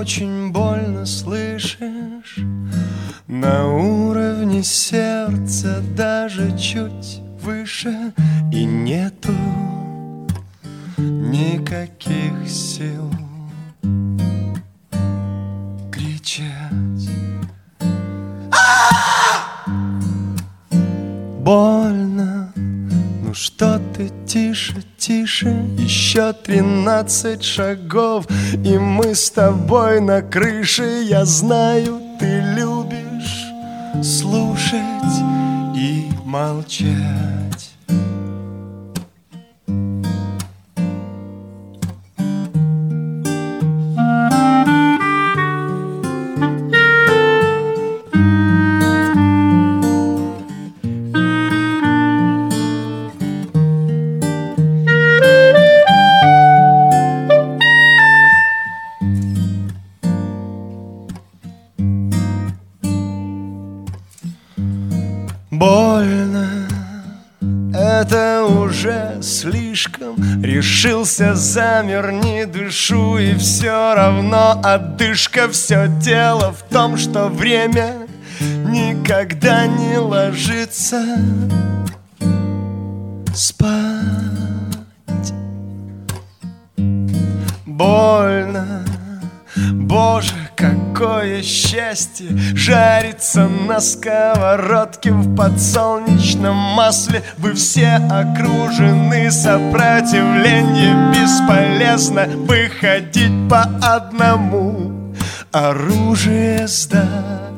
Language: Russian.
очень больно, слышишь? На уровне сердца, даже чуть выше, и нету никаких сил кричать. Больно, ну что ты, тише, тише. Еще 13 шагов, и мы с тобой на крыше. Я знаю, ты любишь слушать и молчать. Больно, это уже слишком. Решился, замер, не дышу, и все равно одышка. Все дело в том, что время никогда не ложится спать. Больно, Боже, какое счастье жарится на сковородке в подсолнечном масле. Вы все окружены, сопротивление бесполезно. Выходить по одному, оружие сдать.